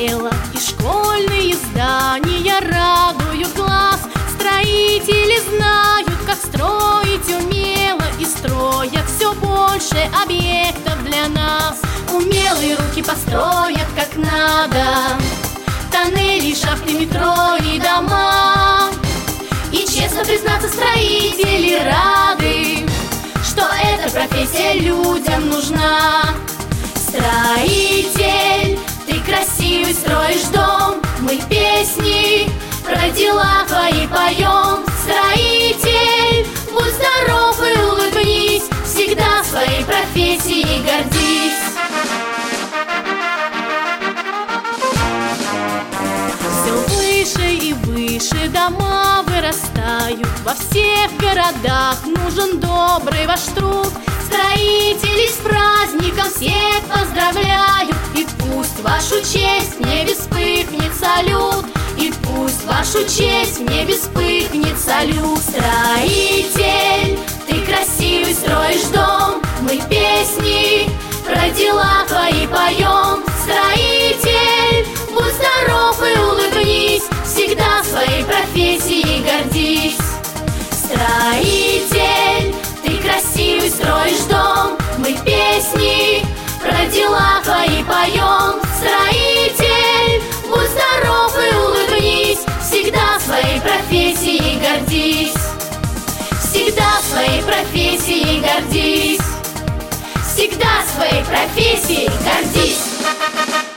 дело, и школьные здания радуют глаз. Строители знают, как строить умело, и строят все больше объектов для нас. Умелые руки построят как надо тоннели, шахты, метро и дома. И честно признаться, строители рады, что эта профессия людям нужна. Строитель, ты красивый, строишь дом, мы песни про дела твои поем. Строитель, будь здоров и улыбнись, всегда своей профессией гордись. Все выше и выше дома вырастают, во всех городах нужен добрый ваш труд. Строителей с праздником всех поздравляю, и пусть вашу честь в небе вспыхнет салют, и пусть вашу честь в небе вспыхнет салют. Строитель, ты красивый, строишь дом, мы песни про дела твои поем. Строитель, будь здоров и улыбнись, всегда своей профессией гордись. Строитель, ты красивый, строишь дом, мы песни про дела твои поем. Строитель, будь здоров и улыбнись, всегда своей профессией гордись. Всегда своей профессией гордись. Всегда своей профессией гордись.